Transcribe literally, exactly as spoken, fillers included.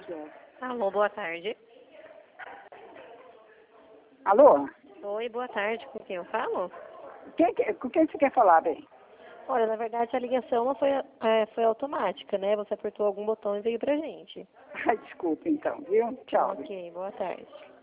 Alô, boa tarde. Alô? Oi, boa tarde. Com quem eu falo? Quem, que- com quem você quer falar, bem? Olha, na verdade a ligação não foi, é, foi automática, né? Você apertou algum botão e veio pra gente. Ai, desculpa então, viu? Tchau. Ok, boa tarde.